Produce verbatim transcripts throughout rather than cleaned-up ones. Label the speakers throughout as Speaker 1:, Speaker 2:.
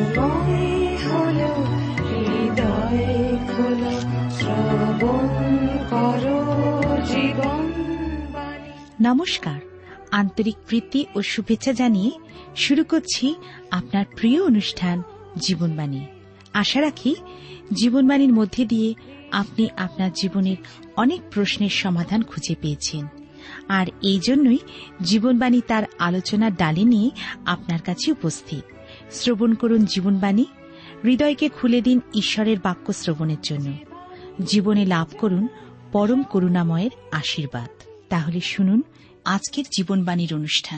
Speaker 1: নমস্কার, আন্তরিক প্রীতি ও শুভেচ্ছা জানিয়ে শুরু করছি আপনার প্রিয় অনুষ্ঠান জীবনবাণী। আশা রাখি জীবনবাণীর মধ্যে দিয়ে আপনি আপনার জীবনের অনেক প্রশ্নের সমাধান খুঁজে পেয়েছেন, আর এই জন্যই জীবনবাণী তার আলোচনার ডালে নিয়ে আপনার কাছে উপস্থিত। শ্রবণ করুন জীবনবাণী, হৃদয়কে খুলে দিন ঈশ্বরের বাক্য শ্রবণের জন্য। জীবনে লাভ করুন পরম করুণাময়ের আশীর্বাদ। তাহলে শুনুন আজকের জীবনবাণীর অনুষ্ঠান।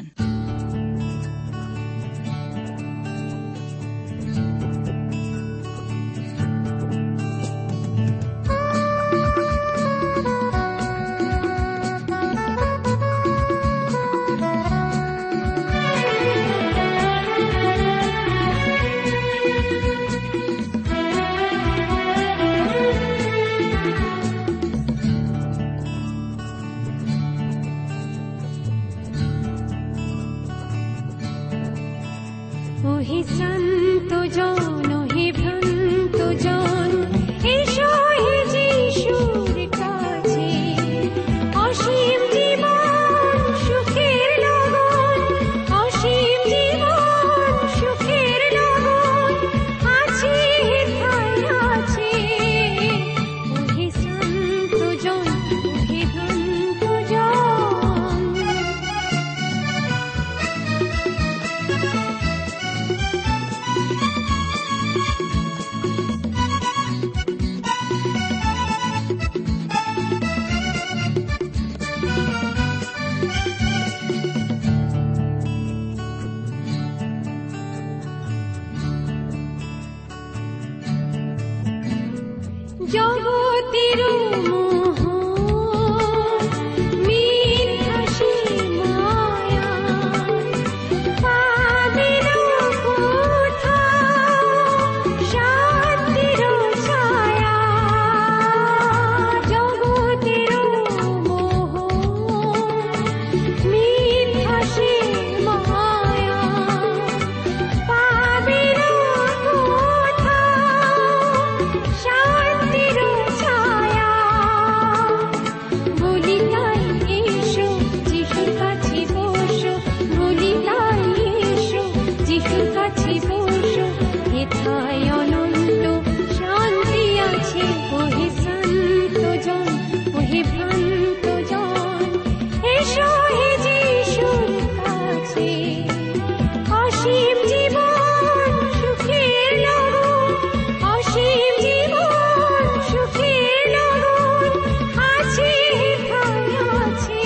Speaker 2: হে সন্ত জন, হে ভ্রান্ত জন, এসো হে যিশুর কাছে। অসীম জীবন সুখের লগন, অসীম জীবন সুখের লগন আছে হেথায় আছে। হে সন্ত জন, হে ভ্রান্ত জন। জগতের মোহ মিথ্যা সে মায়া, পাবেন কোথাও শান্তির ছায়া। জগতের মোহ মিথ্যা সে মায়া, পাবেন কোথাও শান্তির ছায়া। বলি তাই এসো যিশুর কাছে বসো, বলি তাই এসো যিশুর কাছে বসো। হেথায় অনন্ত শান্তি আছে। ওহে সন্ত জন, ওহে ভ্রান্ত জন, এসো হে যিশুর কাছে। অসীম জীবন সুখের লগন, অসীম জীবন সুখের লগন আছে হেথায় আছে।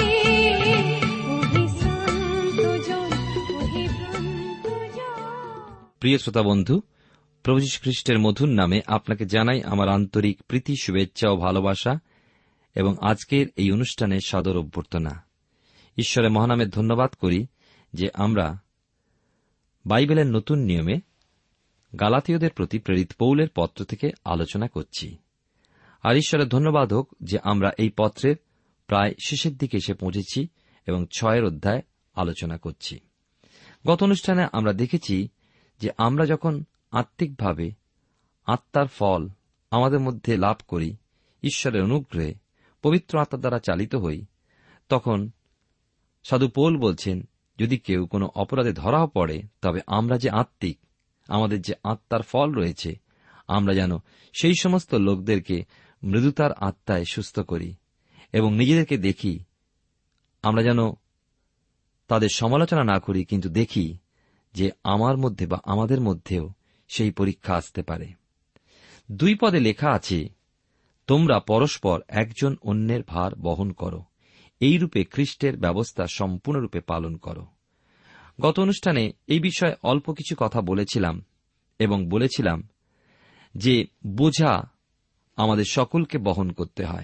Speaker 2: ওহে সন্ত জন, ওহে ভ্রান্ত জন।
Speaker 3: প্রিয় শ্রোতা বন্ধু, প্রভু যীশু খ্রিস্টের মধুর নামে আপনাকে জানাই আমার আন্তরিক প্রীতি, শুভেচ্ছা ও ভালোবাসা এবং আজকের এই অনুষ্ঠানে সাদর অভ্যর্থনা। ঈশ্বরের মহানামে ধন্যবাদ করি যে আমরা বাইবেলের নতুন নিয়মে গালাতীয়দের প্রতি প্রেরিত পৌলের পত্র থেকে আলোচনা করছি। আর ঈশ্বরের ধন্যবাদ হোক যে আমরা এই পত্রের প্রায় শেষের দিকে এসে পৌঁছেছি এবং ছয়ের অধ্যায় আলোচনা করছি। গত অনুষ্ঠানে আমরা দেখেছি যে আমরা যখন আত্মিকভাবে আত্মার ফল আমাদের মধ্যে লাভ করি, ঈশ্বরের অনুগ্রহে পবিত্র আত্মার দ্বারা চালিত হই, তখন সাধু পৌল বলছেন, যদি কেউ কোনো অপরাধে ধরাও পড়ে, তবে আমরা যে আত্মিক, আমাদের যে আত্মার ফল রয়েছে, আমরা যেন সেই সমস্ত লোকদেরকে মৃদুতার আত্মায় সুস্থ করি এবং নিজেদেরকে দেখি, আমরা যেন তাদের সমালোচনা না করি, কিন্তু দেখি যে আমার মধ্যে বা আমাদের মধ্যেও সেই পরীক্ষা আসতে পারে। দুই পদে লেখা আছে, তোমরা পরস্পর একজন অন্যের ভার বহন করো, এইরূপে খ্রিস্টের ব্যবস্থা সম্পূর্ণরূপে পালন করো। গত অনুষ্ঠানে এই বিষয়ে অল্প কিছু কথা বলেছিলাম এবং বলেছিলাম যে বোঝা আমাদের সকলকে বহন করতে হয়।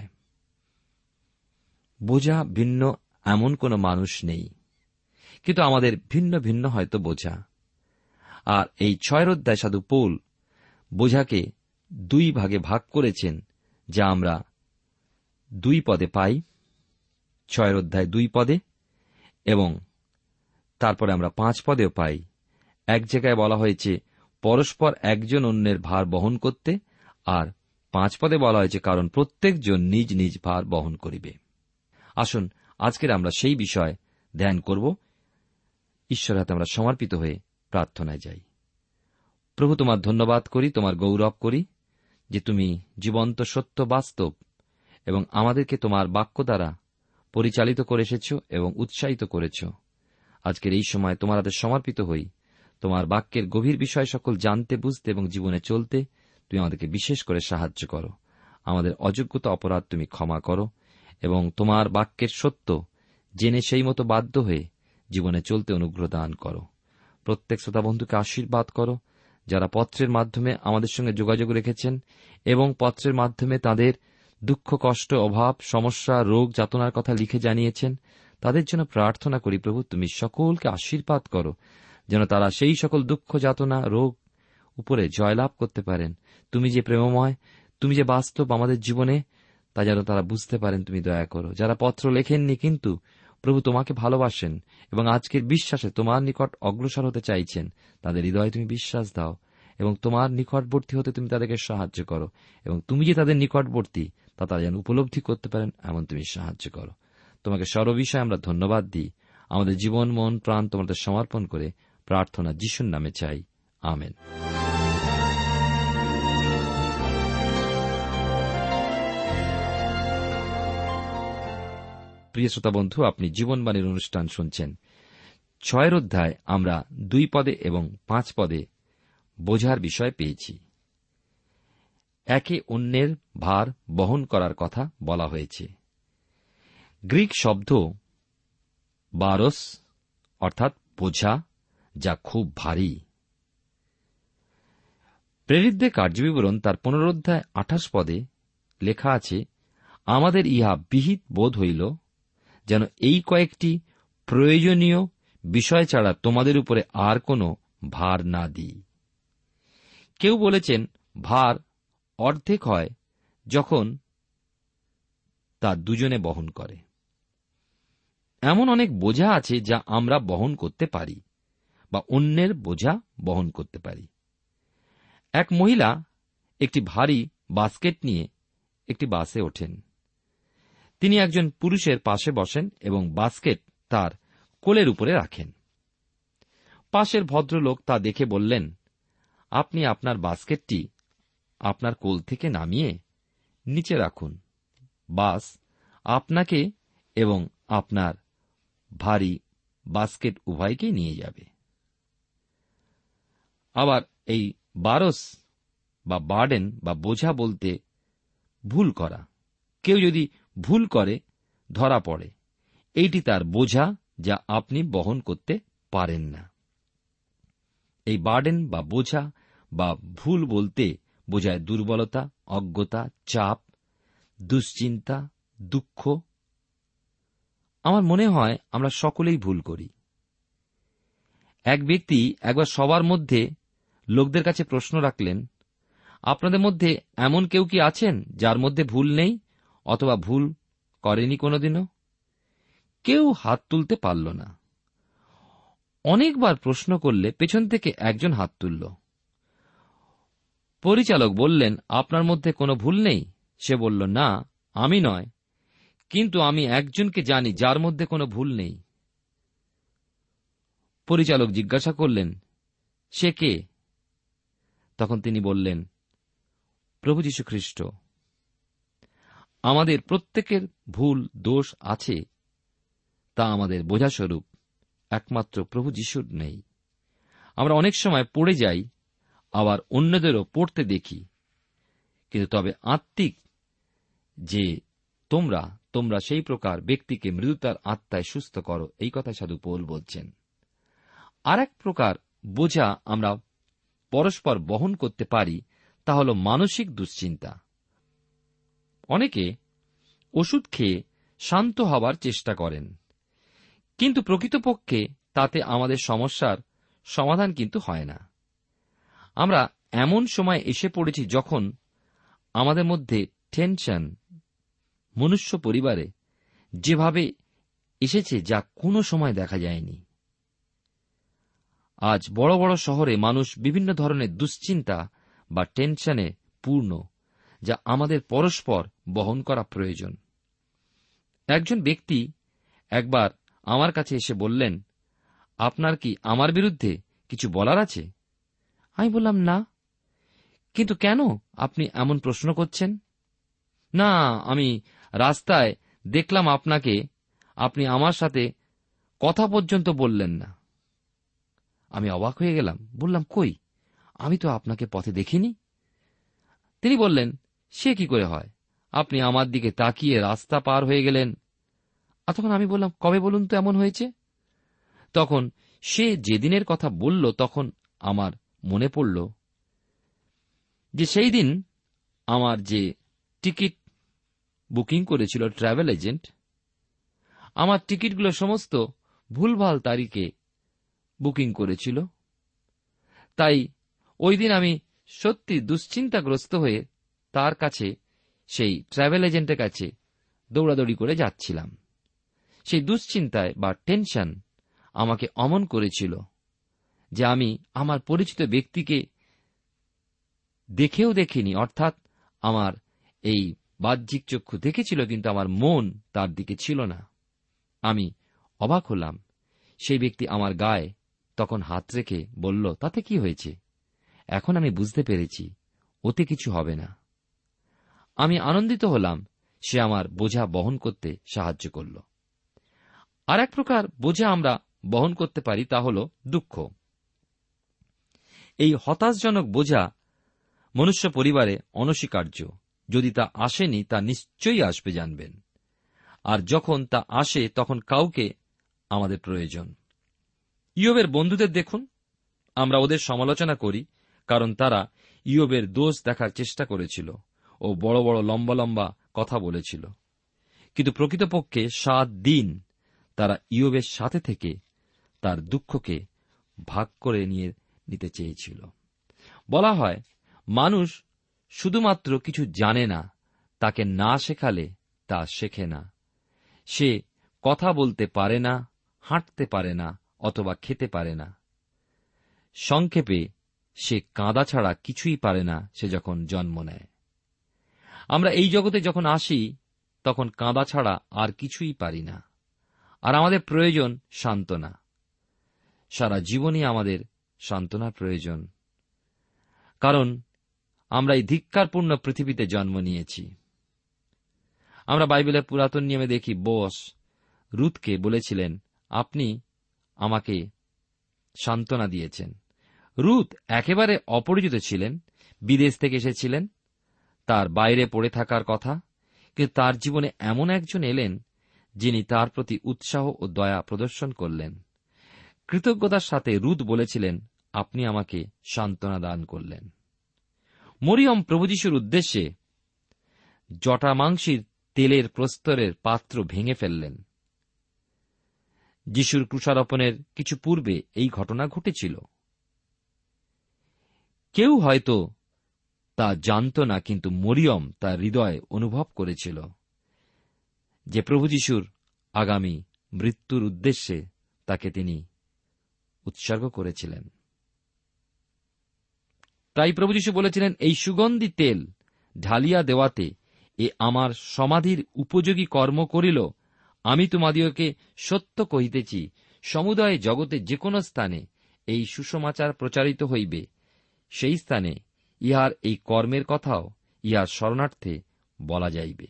Speaker 3: বোঝা ভিন্ন এমন কোন মানুষ নেই, কিন্তু আমাদের ভিন্ন ভিন্ন হয়তো বোঝা। আর এই ছয়ের অধ্যায় সাধু পৌল বোঝাকে দুই ভাগে ভাগ করেছেন, যা আমরা দুই পদে পাই, ছয়ের অধ্যায় দুই পদে, এবং তারপরে আমরা পাঁচ পদেও পাই। এক জায়গায় বলা হয়েছে পরস্পর একজন অন্যের ভার বহন করতে, আর পাঁচ পদে বলা হয়েছে কারণ প্রত্যেকজন নিজ নিজ ভার বহন করিবে। আসুন আজকের আমরা সেই বিষয়ে ধ্যান করব। ঈশ্বরের হাতে আমরা সমর্পিত হয়ে প্রার্থনায় যাই। প্রভু, তোমার ধন্যবাদ করি, তোমার গৌরব করি যে তুমি জীবন্ত, সত্য, বাস্তব এবং আমাদেরকে তোমার বাক্য দ্বারা পরিচালিত করে এসেছ এবং উৎসাহিত করেছ। আজকের এই সময় তোমার হাতে সমর্পিত হই। তোমার বাক্যের গভীর বিষয় সকল জানতে, বুঝতে এবং জীবনে চলতে তুমি আমাদেরকে বিশেষ করে সাহায্য করো। আমাদের অযোগ্যতা, অপরাধ তুমি ক্ষমা করো এবং তোমার বাক্যের সত্য জেনে সেই মতো বাধ্য হয়ে জীবনে চলতে অনুগ্রহ দান করো। প্রত্যেক শ্রোতা বন্ধুকে আশীর্বাদ করো, যারা পত্রের মাধ্যমে আমাদের সঙ্গে যোগাযোগ রেখেছেন এবং পত্রের মাধ্যমে তাদের দুঃখ, কষ্ট, অভাব, সমস্যা, রোগ, যাতনার কথা লিখে জানিয়েছেন। তাদের জন্য প্রার্থনা করি প্রভু, তুমি সকলকে আশীর্বাদ করো, যেন তারা সেই সকল দুঃখ, যাতনা, রোগ উপরে জয়লাভ করতে পারেন। তুমি যে প্রেমময়, তুমি যে বাস্তব আমাদের জীবনে, তা যেন তারা বুঝতে পারেন। তুমি দয়া করো। যারা পত্র লেখেননি কিন্তু প্রভু তোমাকে ভালোবাসেন এবং আজকের বিশ্বাসে তোমার নিকট অগ্রসর হতে চাইছেন, তাদের হৃদয়ে তুমি বিশ্বাস দাও এবং তোমার নিকটবর্তী হতে তুমি তাদেরকে সাহায্য করো এবং তুমি যে তাদের নিকটবর্তী তা তারা যেন উপলব্ধি করতে পারেন, এমন তুমি সাহায্য করো। তোমাকে সর্ববিষয়ে আমরা ধন্যবাদ দিই। আমাদের জীবন, মন, প্রাণ তোমাদের সমর্পণ করে প্রার্থনা যিশুর নামে চাই, আমেন। প্রিয় শ্রোতা বন্ধু, আপনি জীবনবাণীর অনুষ্ঠান শুনছেন। ছয়ের অধ্যায় আমরা দুই পদে এবং পাঁচ পদে বোঝার বিষয় পেয়েছি। একে অন্যের ভার বহন করার কথা বলা হয়েছে। গ্রিক শব্দ বারস অর্থাৎ বোঝা, যা খুব ভারী। প্রেরিতদের কার্যবিবরণ তার পনেরো অধ্যায় আঠাশ পদে লেখা আছে, আমাদের ইহা বিহিত বোধ হইল যেন এই কয়েকটি প্রয়োজনীয় বিষয় ছাড়া তোমাদের উপরে আর কোনো ভার না দিই। কেউ বলেছেন ভার অর্ধেক হয় যখন তা দুজনে বহন করে। এমন অনেক বোঝা আছে যা আমরা বহন করতে পারি বা অন্যের বোঝা বহন করতে পারি। এক মহিলা একটি ভারী বাস্কেট নিয়ে একটি বাসে ওঠেন। তিনি একজন পুরুষের পাশে বসেন এবং বাস্কেট তার কোলের উপরে রাখেন। পাশের ভদ্রলোক তা দেখে বললেন, আপনি আপনার বাস্কেটটি আপনার কোল থেকে নামিয়ে নিচে রাখুন। বাস আপনাকে এবং আপনার ভারী বাস্কেট উভয়কেই নিয়ে যাবে। আবার এই বারস বা বার্ডেন বা বোঝা বলতে ভুল করা। কেউ যদি ভুল করে ধরা পড়ে, এইটি তার বোঝা যা আপনি বহন করতে পারেন না। এই বার্ডেন বা বোঝা বা ভুল বলতে বোঝায় দুর্বলতা, অজ্ঞতা, চাপ, দুশ্চিন্তা, দুঃখ। আমার মনে হয় আমরা সকলেই ভুল করি। এক ব্যক্তি একবার সবার মধ্যে লোকদের কাছে প্রশ্ন রাখলেন, আপনাদের মধ্যে এমন কেউ কি আছেন যার মধ্যে ভুল নেই অথবা ভুল করেনি কোনোদিনও? কেউ হাত তুলতে পারল না। অনেকবার প্রশ্ন করলে পেছন থেকে একজন হাত তুলল। পরিচালক বললেন, আপনার মধ্যে কোনো ভুল নেই? সে বলল, না, আমি নয়, কিন্তু আমি একজনকে জানি যার মধ্যে কোনো ভুল নেই। পরিচালক জিজ্ঞাসা করলেন, সে কে? তখন তিনি বললেন, প্রভু যীশু খ্রিস্ট। আমাদের প্রত্যেকের ভুল, দোষ আছে, তা আমাদের বোঝাস্বরূপ একমাত্র প্রভু যীশুর নেই। আমরা অনেক সময় পড়ে যাই, আবার অন্যদেরও পড়তে দেখি, কিন্তু তবে আত্মিক যে তোমরা তোমরা সেই প্রকার ব্যক্তিকে মৃদুতার আত্মায় সুস্থ করো, এই কথা সাধু পৌল বলছেন। আর এক প্রকার বোঝা আমরা পরস্পর বহন করতে পারি, তা হল মানসিক দুশ্চিন্তা। অনেকে ওষুধ খেয়ে শান্ত হবার চেষ্টা করেন, কিন্তু প্রকৃতপক্ষে তাতে আমাদের সমস্যার সমাধান কিন্তু হয় না। আমরা এমন সময় এসে পড়েছি যখন আমাদের মধ্যে টেনশন মনুষ্য পরিবারে যেভাবে এসেছে, যা কোনো সময় দেখা যায়নি। আজ বড় বড় শহরে মানুষ বিভিন্ন ধরনের দুশ্চিন্তা বা টেনশনে পূর্ণ, যা আমাদের পরস্পর বহন করা প্রয়োজন। একজন ব্যক্তি একবার আমার কাছে এসে বললেন, আপনার কি আমার বিরুদ্ধে কিছু বলার আছে? আমি বললাম, না। কিন্তু কেন আপনি এমন প্রশ্ন করছেন? না, আমি রাস্তায় দেখলাম আপনাকে, আপনি আমার সাথে কথা পর্যন্ত বললেন না। আমি অবাক হয়ে গেলাম, বললাম, কই, আমি তো আপনাকে পথে দেখিনি। তিনি বললেন, সে কি করে হয়, আপনি আমার দিকে তাকিয়ে রাস্তা পার হয়ে গেলেন। আর তখন আমি বললাম, কবে বলুন তো এমন হয়েছে? তখন সে যেদিনের কথা বলল, তখন আমার মনে পড়ল যে সেই দিন আমার যে টিকিট বুকিং করেছিল ট্রাভেল এজেন্ট, আমার টিকিটগুলো সমস্ত ভুলভাল তারিখে বুকিং করেছিল। তাই ওই দিন আমি সত্যি দুশ্চিন্তাগ্রস্ত হয়ে তার কাছে, সেই ট্রাভেল এজেন্টের কাছে দৌড়াদৌড়ি করে যাচ্ছিলাম। সেই দুশ্চিন্তায় বা টেনশন আমাকে অমন করেছিল যে আমি আমার পরিচিত ব্যক্তিকে দেখেও দেখিনি, অর্থাৎ আমার এই বাহ্যিক চক্ষু দেখেছিল, কিন্তু আমার মন তার দিকে ছিল না। আমি অবাক হলাম। সেই ব্যক্তি আমার গায়ে তখন হাত রেখে বলল, তাতে কি হয়েছে? এখন আমি বুঝতে পেরেছি, ওতে কিছু হবে না। আমি আনন্দিত হলাম, সে আমার বোঝা বহন করতে সাহায্য করল। আর এক প্রকার বোঝা আমরা বহন করতে পারি, তা হল দুঃখ। এই হতাশজনক বোঝা মনুষ্য পরিবারে অনস্বীকার্য। যদি তা আসেনি, তা নিশ্চয়ই আসবে, জানবেন। আর যখন তা আসে, তখন কাউকে আমাদের প্রয়োজন। ইয়োবের বন্ধুদের দেখুন, আমরা ওদের সমালোচনা করি, কারণ তারা ইয়োবের দোষ দেখার চেষ্টা করেছিল ও বড় বড় লম্বা লম্বা কথা বলেছিল। কিন্তু প্রকৃতপক্ষে সাত দিন তারা ইয়োবের সাথে থেকে তার দুঃখকে ভাগ করে নিয়ে নিতে চেয়েছিল। বলা হয়, মানুষ শুধুমাত্র কিছু জানে না, তাকে না শেখালে তা শেখে না। সে কথা বলতে পারে না, হাঁটতে পারে না, অথবা খেতে পারে না। সংক্ষেপে, সে কাঁদা ছাড়া কিছুই পারে না সে যখন জন্ম নেয়। আমরা এই জগতে যখন আসি, তখন কাঁদা ছাড়া আর কিছুই পারি না। আর আমাদের প্রয়োজন সান্ত্বনা। সারা জীবনই আমাদের সান্ত্বনার প্রয়োজন, কারণ আমরা এই ধিক্কারপূর্ণ পৃথিবীতে জন্ম নিয়েছি। আমরা বাইবেলের পুরাতন নিয়মে দেখি, বোস রুথকে বলেছিলেন, আপনি আমাকে সান্ত্বনা দিয়েছেন। রুথ একেবারে অপরিচিত ছিলেন, বিদেশ থেকে এসেছিলেন, তার বাইরে পড়ে থাকার কথা, কিন্তু তার জীবনে এমন একজন এলেন যিনি তার প্রতি উৎসাহ ও দয়া প্রদর্শন করলেন। কৃতজ্ঞতার সাথে রুথ বলেছিলেন, আপনি আমাকে সান্ত্বনা দান করলেন। মরিয়ম প্রভু যীশুর উদ্দেশ্যে জটামাংসির তেলের প্রস্তরের পাত্র ভেঙে ফেললেন। যীশুর ক্রুশারোপণের কিছু পূর্বে এই ঘটনা ঘটেছিল। কেউ হয়তো তা জানত না, কিন্তু মরিয়ম তার হৃদয়ে অনুভব করেছিল যে প্রভু যীশুর আগামী মৃত্যুর উদ্দেশ্যে তাকে তিনি উৎসর্গ করেছিলেন। তাই প্রভু যীশু বলেছিলেন, এই সুগন্ধি তেল ঢালিয়া দেওয়াতে এ আমার সমাধির উপযোগী কর্ম করিল। আমি তোমাদিওকে সত্য কহিতেছি, সমুদয় জগতে যে কোন স্থানে এই সুসমাচার প্রচারিত হইবে, সেই স্থানে ইহার এই কর্মের কথাও ইহার স্মরণার্থে বলা যাইবে।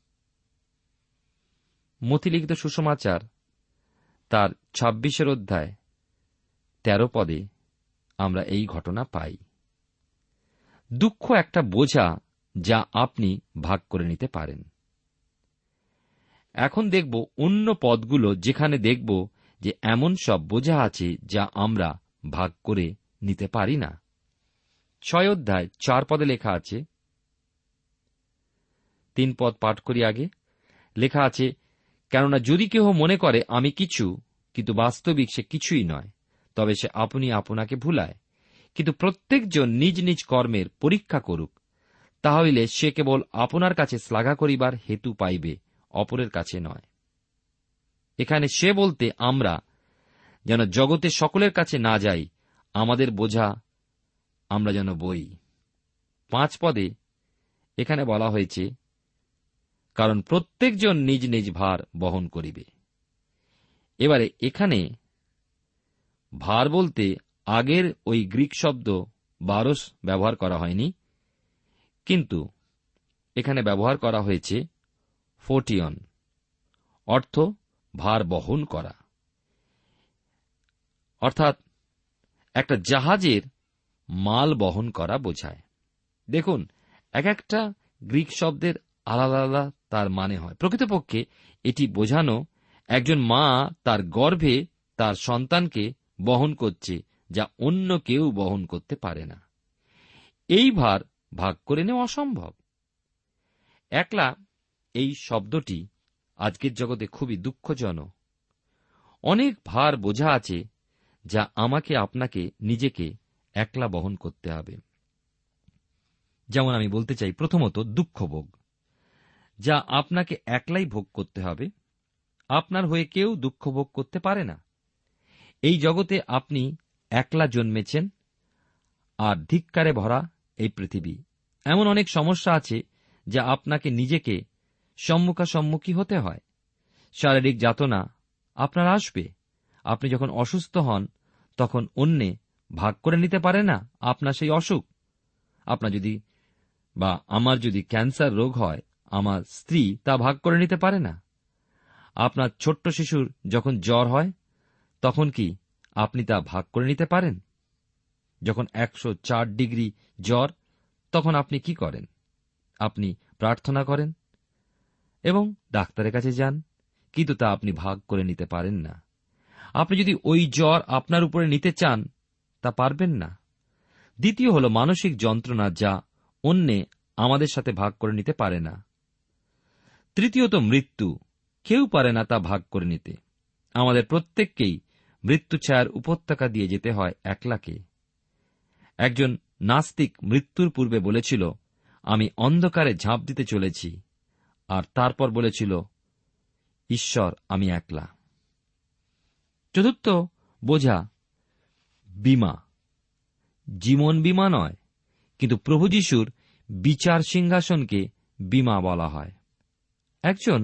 Speaker 3: মথিলিখিত সুসমাচার তার ছাব্বিশের অধ্যায় তেরো পদে আমরা এই ঘটনা পাই। দুঃখ একটা বোঝা যা আপনি ভাগ করে নিতে পারেন। এখন দেখব অন্য পদগুলো, যেখানে দেখব যে এমন সব বোঝা আছে যা আমরা ভাগ করে নিতে পারি না। ছয় অধ্যায় চার পদে লেখা আছে, তিন পদ পাঠ করি আগে। লেখা আছে, কেননা যদি কেহ মনে করে আমি কিছু, কিন্তু বাস্তবিক সে কিছুই নয়, তবে সে আপনি আপনাকে ভুলায়। কিন্তু প্রত্যেকজন নিজ নিজ কর্মের পরীক্ষা করুক, তাহলে সে কেবল আপনার কাছে শ্লাঘা করিবার হেতু পাইবে, অপরের কাছে নয়। এখানে সে বলতে আমরা যেন জগতে সকলের কাছে না যাই, আমাদের বোঝা আমরা যেন বই। পাঁচ পদে এখানে বলা হয়েছে, কারণ প্রত্যেকজন নিজ নিজ ভার বহন করিবে। এবারে এখানে ভার বলতে আগের ওই গ্রিক শব্দ বারস ব্যবহার করা হয়নি, কিন্তু এখানে ব্যবহার করা হয়েছে ফোর্টিয়ন, অর্থ ভার বহন করা। অর্থাৎ একটা জাহাজের মাল বহন করা বোঝায়। দেখুন, এক একটা গ্রিক শব্দের আলাদা আলাদা তার মানে হয়। প্রকৃতপক্ষে এটি বোঝানো একজন মা তার গর্ভে তার সন্তানকে বহন করছে, যা অন্য কেউ বহন করতে পারে না। এই ভার ভাগ করে নেওয়া অসম্ভব। একলা এই শব্দটি আজকের জগতে খুবই দুঃখজনক। অনেক ভার বোঝা আছে যা আমাকে আপনাকে নিজেকে একলা বহন করতে হবে। যেমন আমি বলতে চাই, প্রথমত দুঃখভোগ, যা আপনাকে একলাই ভোগ করতে হবে। আপনার হয়ে কেউ দুঃখ ভোগ করতে পারে না। এই জগতে আপনি একলা জন্মেছেন, আর ধিক্কারে ভরা এই পৃথিবী। এমন অনেক সমস্যা আছে যা আপনাকে নিজেকে সম্মুখাসম্মুখী হতে হয়। শারীরিক যাতনা আপনার আসবে। আপনি যখন অসুস্থ হন, তখন অন্যে ভাগ করে নিতে পারে না আপনার সেই অসুখ। আপনার যদি বা আমার যদি ক্যান্সার রোগ হয়, আমার স্ত্রী তা ভাগ করে নিতে পারে না। আপনার ছোট্ট শিশুর যখন জ্বর হয়, তখন কি আপনি তা ভাগ করে নিতে পারেন? যখন একশো চার ডিগ্রি জ্বর, তখন আপনি কি করেন? আপনি প্রার্থনা করেন এবং ডাক্তারের কাছে যান, কিন্তু তা আপনি ভাগ করে নিতে পারেন না। আপনি যদি ওই জ্বর আপনার উপরে নিতে চান, তা পারবেন না। দ্বিতীয় হল মানসিক যন্ত্রণা, যা অন্যে আমাদের সাথে ভাগ করে নিতে পারে না। তৃতীয়ত মৃত্যু, কেউ পারে না তা ভাগ করে নিতে। আমাদের প্রত্যেককেই মৃত্যু ছায়ার উপত্যকা দিয়ে যেতে হয় একলাকে। একজন নাস্তিক মৃত্যুর পূর্বে বলেছিল, আমি অন্ধকারে ঝাঁপ দিতে চলেছি, আর তারপর বলেছিল, ঈশ্বর, আমি একলা। চতুর্থ বোঝা বীমা, জীবন বীমা নয়, কিন্তু প্রভু যীশুর বিচার সিংহাসনকে বীমা বলা হয়। একজন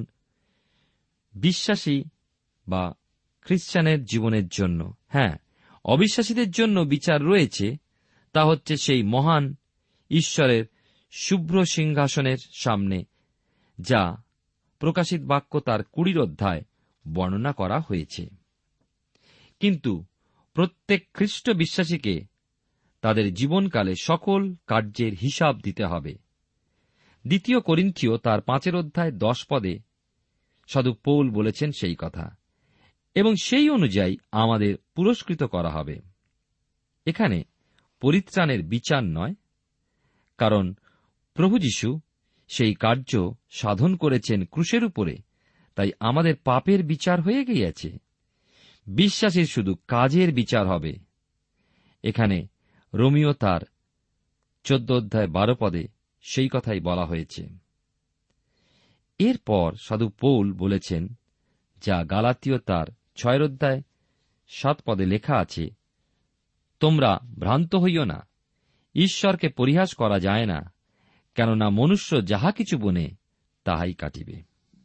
Speaker 3: বিশ্বাসী বা খ্রিস্টানের জীবনের জন্য, হ্যাঁ, অবিশ্বাসীদের জন্য বিচার রয়েছে। তা হচ্ছে সেই মহান ঈশ্বরের শুভ্র সিংহাসনের সামনে, যা প্রকাশিত বাক্য তার কুড়ির অধ্যায় বর্ণনা করা হয়েছে। কিন্তু প্রত্যেক খ্রিস্ট বিশ্বাসীকে তাদের জীবনকালে সকল কার্যের হিসাব দিতে হবে। দ্বিতীয় করিন্থীয় তার পাঁচের অধ্যায় দশ পদে সাধু পৌল বলেছেন সেই কথা, এবং সেই অনুযায়ী আমাদের পুরস্কৃত করা হবে। এখানে পরিত্রাণের বিচার নয়, কারণ প্রভু যীশু সেই কার্য সাধন করেছেন ক্রুশের উপরে, তাই আমাদের পাপের বিচার হয়ে গিয়েছে। বিশ্বাসীর শুধু কাজের বিচার হবে। এখানে রোমিও তার চোদ্দ অধ্যায় বারো পদে সেই কথাই বলা হয়েছে। এরপর সাধু পৌল বলেছেন, যা গালাতীয় তার ছয়ের অধ্যায় সাত পদে লেখা আছে, তোমরা ভ্রান্ত হইও না, ঈশ্বরকে পরিহাস করা যায় না, কেননা মনুষ্য যাহা কিছু বনে তাহাই কাটিবে।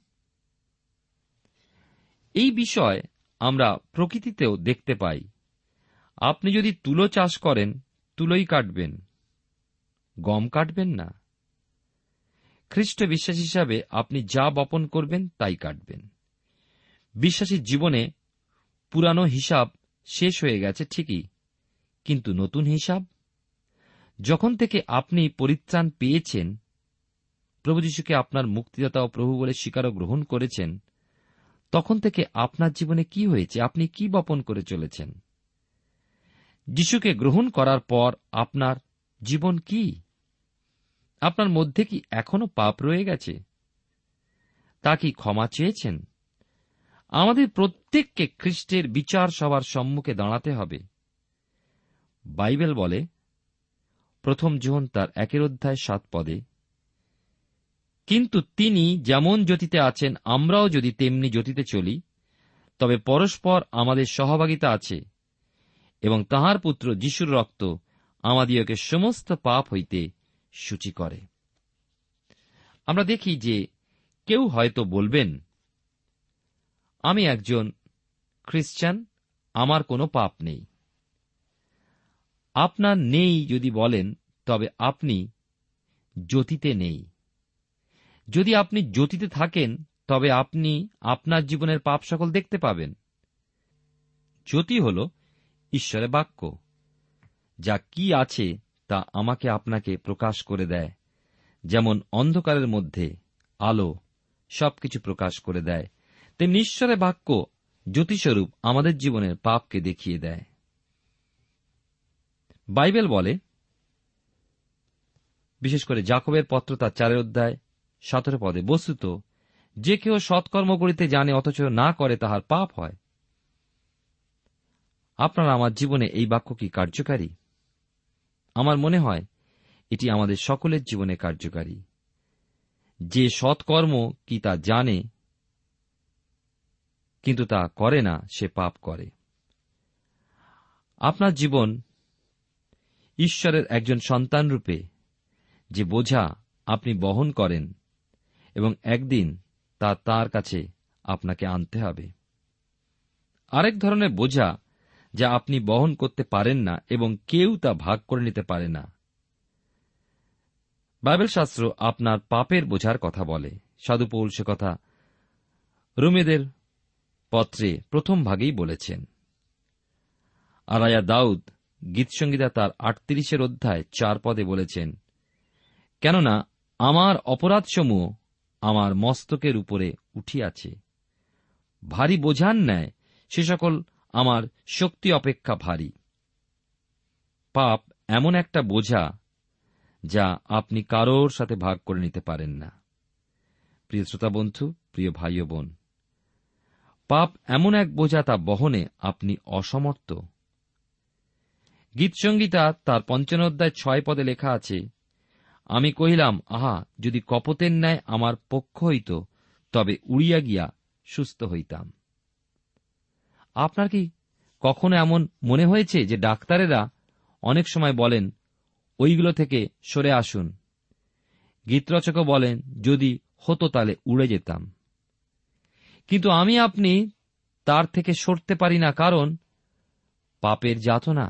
Speaker 3: এই বিষয় আমরা প্রকৃতিতেও দেখতে পাই। আপনি যদি তুলো চাষ করেন, তুলোই কাটবেন, গম কাটবেন না। খ্রিস্ট বিশ্বাস হিসাবে আপনি যা বপন করবেন তাই কাটবেন। বিশ্বাসীর জীবনে পুরানো হিসাব শেষ হয়ে গেছে ঠিকই, কিন্তু নতুন হিসাব? যখন থেকে আপনি পরিত্রাণ পেয়েছেন, প্রভু যীশুকে আপনার মুক্তিদাতা ও প্রভু বলে স্বীকার ও গ্রহণ করেছেন, তখন থেকে আপনার জীবনে কি হয়েছে? আপনি কি বপন করে চলেছেন? যীশুকে গ্রহণ করার পর আপনার জীবন কি? আপনার মধ্যে কি এখনো পাপ রয়ে গেছে? তা কি ক্ষমা চেয়েছেন? আমাদের প্রত্যেককে খ্রিস্টের বিচার সভার সম্মুখে দাঁড়াতে হবে। বাইবেল বলে, প্রথম যোহন তার একের অধ্যায় সাত পদে, কিন্তু তিনি যেমন জ্যোতিতে আছেন, আমরাও যদি তেমনি জ্যোতিতে চলি, তবে পরস্পর আমাদের সহভাগিতা আছে, এবং তাঁহার পুত্র যিশুর রক্ত আমাদিওকে সমস্ত পাপ হইতে সূচি করে। আমরা দেখি যে কেউ হয়তো বলবেন, আমি একজন খ্রিস্টান, আমার কোনো পাপ নেই। আপনার নেই যদি বলেন, তবে আপনি জ্যোতিতে নেই। যদি আপনি জ্যোতিতে থাকেন, তবে আপনি আপনার জীবনের পাপ সকল দেখতে পাবেন। জ্যোতি হল ঈশ্বরের বাক্য, যা কি আছে তা আমাকে আপনাকে প্রকাশ করে দেয়। যেমন অন্ধকারের মধ্যে আলো সবকিছু প্রকাশ করে দেয়, তেমনি ঈশ্বরের বাক্য জ্যোতিস্বরূপ আমাদের জীবনের পাপকে দেখিয়ে দেয়। বাইবেল বলে, বিশেষ করে যাকবের পত্র তার চারের অধ্যায় সতেরো পদে, বস্তুত যে কেউ সৎকর্ম করিতে জানে অথচ না করে, তাহার পাপ হয়। আপনার আমার জীবনে এই বাক্য কি কার্যকারী? আমার মনে হয় এটি আমাদের সকলের জীবনে কার্যকারী। যে সৎকর্ম কি তা জানে কিন্তু তা করে না, সে পাপ করে। আপনার জীবন ঈশ্বরের একজন সন্তান রূপে যে বোঝা আপনি বহন করেন, এবং একদিন তা তার কাছে আপনাকে আনতে হবে। আরেক ধরনের বোঝা যা আপনি বহন করতে পারেন না এবং কেউ তা ভাগ করে নিতে পারে না। বাইবেল শাস্ত্র আপনার পাপের বোঝার কথা বলে। সাধু পৌল সে কথা রোমীয়দের পত্রে প্রথম ভাগেই বলেছেন। আর রাজা দাউদ গীতসংগীতা তার আটত্রিশের অধ্যায় চার পদে বলেছেন, কেননা আমার অপরাধসমূহ আমার মস্তকের উপরে উঠিয়াছে, ভারী বোঝার ন্যায় সে সকল আমার শক্তি অপেক্ষা ভারী। পাপ এমন একটা বোঝা যা আপনি কারোর সাথে ভাগ করে নিতে পারেন না। প্রিয় শ্রোতা বন্ধু, প্রিয় ভাই ও বোন, পাপ এমন এক বোঝা, তা বহনে আপনি অসমর্থ। গীতসংগীতা তার পঞ্চান্ন অধ্যায় ছয় পদে লেখা আছে, আমি কহিলাম, আহা, যদি কপতের ন্যায় আমার পক্ষ হইত, তবে উড়িয়া গিয়া সুস্থ হইতাম। আপনার কি কখনো এমন মনে হয়েছে যে ডাক্তারেরা অনেক সময় বলেন, ওইগুলো থেকে সরে আসুন? গীতরচকও বলেন, যদি হতো তাহলে উড়ে যেতাম। কিন্তু আমি আপনি তার থেকে সরতে পারি না, কারণ পাপের যাতনা,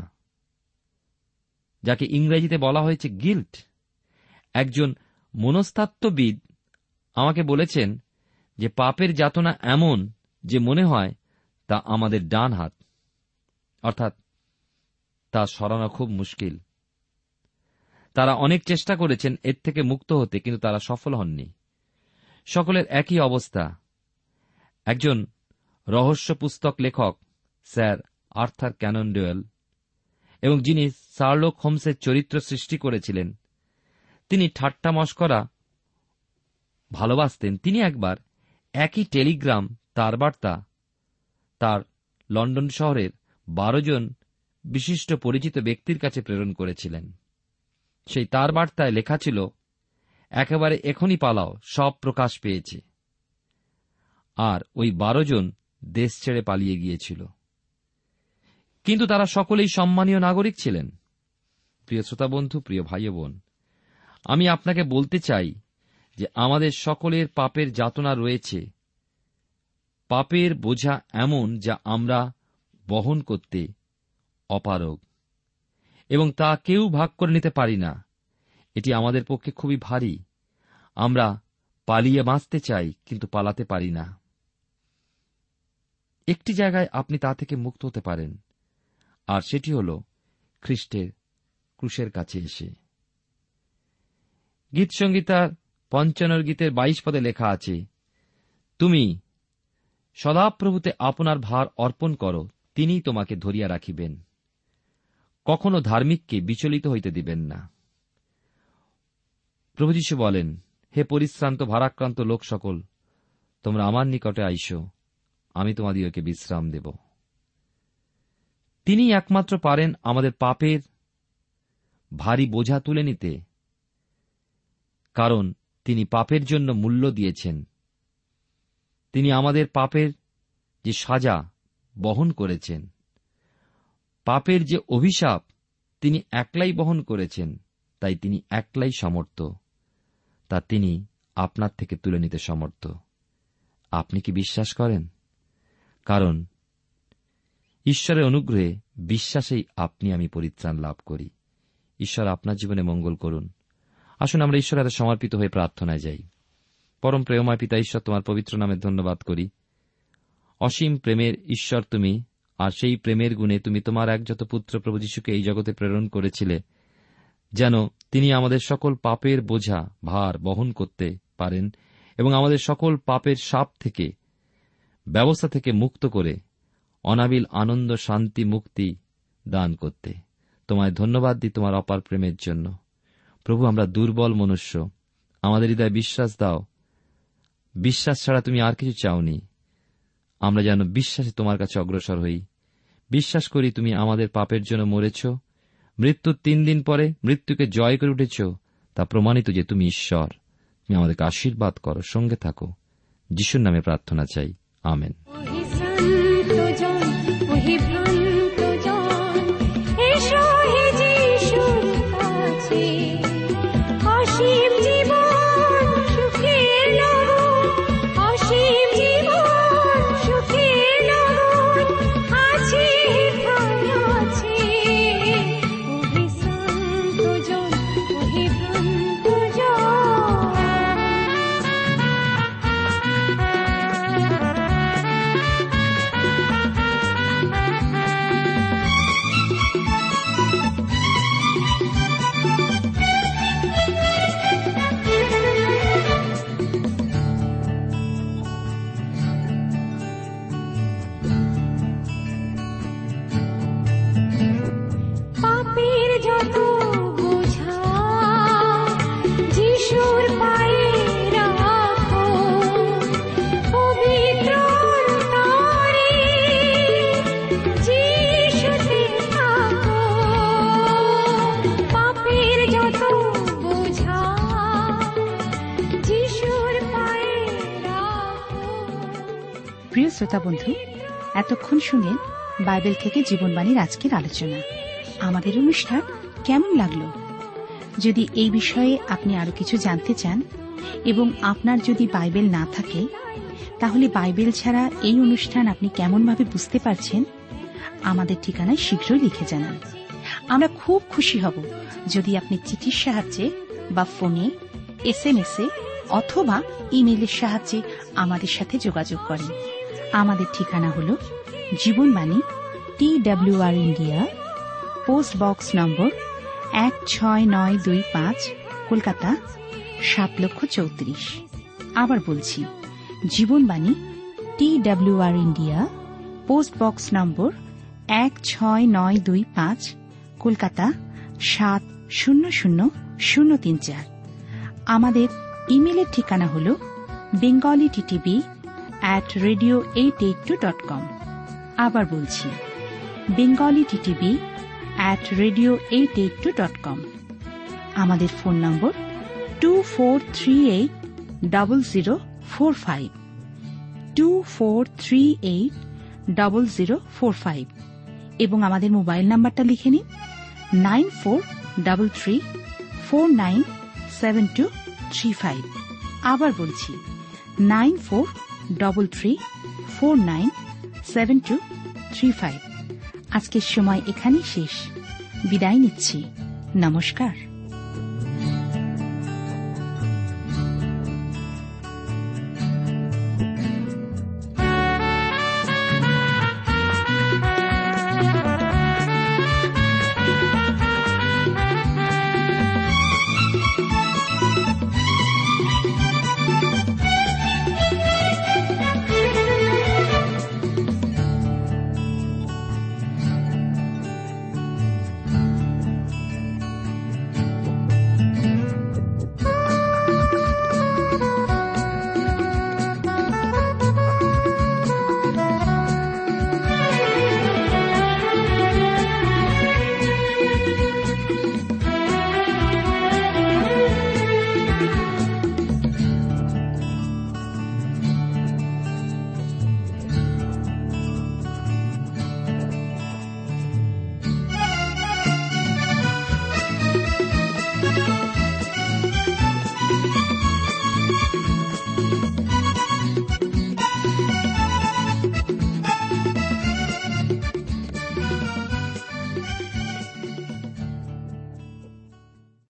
Speaker 3: যাকে ইংরেজিতে বলা হয়েছে গিল্ট। একজন মনস্তাত্ত্ববিদ আমাকে বলেছেন যে পাপের যাতনা এমন যে মনে হয় তা আমাদের ডান হাত, অর্থাৎ তা সরানো খুব মুশকিল। তারা অনেক চেষ্টা করেছেন এর থেকে মুক্ত হতে, কিন্তু তারা সফল হননি। সকলের একই অবস্থা। একজন রহস্য পুস্তক লেখক স্যার আর্থার ক্যানন ডয়েল, এবং যিনি শার্লক হোমসের চরিত্র সৃষ্টি করেছিলেন, তিনি ঠাট্টা মশকরা ভালোবাসতেন। তিনি একবার একই টেলিগ্রাম তার বার্তা তার লন্ডন শহরের বারো জন বিশিষ্ট পরিচিত ব্যক্তির কাছে প্রেরণ করেছিলেন। সেই তার বার্তায় লেখা ছিল, একেবারে এখনই পালাও, সব প্রকাশ পেয়েছে। আর ওই বারো জন দেশ ছেড়ে পালিয়ে গিয়েছিল, কিন্তু তারা সকলেই সম্মানীয় নাগরিক ছিলেন। প্রিয় শ্রোতা বন্ধু, প্রিয় ভাই বোন, আমি আপনাকে বলতে চাই যে আমাদের সকলের পাপের যাতনা রয়েছে। পাপের বোঝা এমন যা আমরা বহন করতে অপারগ, এবং তা কেউ ভাগ করে নিতে পারি না। এটি আমাদের পক্ষে খুবই ভারী। আমরা পালিয়ে বাঁচতে চাই, কিন্তু পালাতে পারি না। একটি জায়গায় আপনি তা থেকে মুক্ত হতে পারেন, আর সেটি হল খ্রিস্টের ক্রুশের কাছে এসে। গীতসংগীতার পঞ্চান্নর গীতের বাইশ পদে লেখা আছে, তুমি সদাপ্রভুতে আপনার ভার অর্পণ করো, তিনি তোমাকে ধরিয়া রাখিবেন, কখনো ধার্মিককে বিচলিত হইতে দিবেন না। প্রভু যীশু বলেন, হে পরিশ্রান্ত ভারাক্রান্ত লোক সকল, তোমরা আমার নিকটে আইসো, আমি তোমাদিগকে বিশ্রাম দেব। তিনি একমাত্র পারেন আমাদের পাপের ভারী বোঝা তুলে নিতে, কারণ তিনি পাপের জন্য মূল্য দিয়েছেন। তিনি আমাদের পাপের যে সাজা বহন করেছেন, পাপের যে অভিশাপ তিনি একলাই বহন করেছেন, তাই তিনি একলাই সমর্থ, তা তিনি আপনার থেকে তুলে নিতে সমর্থ। আপনি কি বিশ্বাস করেন? কারণ ঈশ্বরের অনুগ্রহে বিশ্বাসেই আপনি আমি পরিত্রাণ লাভ করি। ঈশ্বর আপনার জীবনে মঙ্গল করুন। আসুন আমরা ঈশ্বরের হাতে সমর্পিত হয়ে প্রার্থনায় যাই। পরম প্রেমময় পিতা ঈশ্বর, তোমার পবিত্র নামে ধন্যবাদ করি। অসীম প্রেমের ঈশ্বর তুমি, আর সেই প্রেমের গুণে তুমি তোমার একজাত পুত্র প্রভু যীশুকে এই জগতে প্রেরণ করেছিলে, যেন তিনি আমাদের সকল পাপের বোঝা ভার বহন করতে পারেন এবং আমাদের সকল পাপের শাপ থেকে, ব্যবস্থা থেকে মুক্ত করে অনাবিল আনন্দ, শান্তি, মুক্তি দান করতে। তোমায় ধন্যবাদ দিই তোমার অপার প্রেমের জন্য। প্রভু, আমরা দুর্বল মনুষ্য, আমাদের হৃদয়ে বিশ্বাস দাও। বিশ্বাস ছাড়া তুমি আর কিছু চাওনি। আমরা যেন বিশ্বাসে তোমার কাছে অগ্রসর হই। বিশ্বাস করি তুমি আমাদের পাপের জন্য মরেছ, মৃত্যুর তিন দিন পরে মৃত্যুকে জয় করে উঠেছ, তা প্রমাণিত যে তুমি ঈশ্বর। তুমি আমাদেরকে আশীর্বাদ করো, সঙ্গে থাকো। যিশুর নামে প্রার্থনা চাই, আমেন।
Speaker 1: প্রিয় শ্রোতা বন্ধু, এতক্ষণ শুনলেন বাইবেল থেকে জীবনবাণীর আজকের আলোচনা। আমাদের অনুষ্ঠান কেমন লাগলো? যদি এই বিষয়ে আপনি আরো কিছু জানতে চান এবং আপনার যদি বাইবেল না থাকে, তাহলে বাইবেল ছাড়া এই অনুষ্ঠান আপনি কেমনভাবে বুঝতে পারছেন, আমাদের ঠিকানায় শীঘ্রই লিখে জানান। আমরা খুব খুশি হব যদি আপনি চিঠির সাহায্যে বা ফোনে, এস এম এস এ অথবা ইমেইলের সাহায্যে আমাদের সাথে যোগাযোগ করেন। আমাদের ঠিকানা হল Jibanbani, T W R India, post box number এক ছয় নয় দুই পাঁচ, কলকাতা সাত লক্ষ চৌত্রিশ। আবার বলছি, Jibanbani, T W R India, post box number এক ছয় নয় দুই পাঁচ, কলকাতা সাত শূন্য শূন্য শূন্য তিন চার। আমাদের ইমেলের ঠিকানা হল Bengali TTV at radio eight eight two dot com. আবার বলছি, Bengali TTV at radio eight eight two dot com. আমাদের phone number two four three eight double zero four five, two four three eight double zero four five এবং আমাদের mobile নাম্বারটা লিখে নিন nine four double three four nine seven two three five. আবার বলছি, nine four double three four nine seven two three five. আজকের সময় এখানেই শেষ। বিদায় নিচ্ছি। নমস্কার।